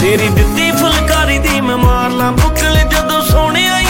तेरी दित्ती फुलकारी दी मैं मार ला बुकल जदों सोने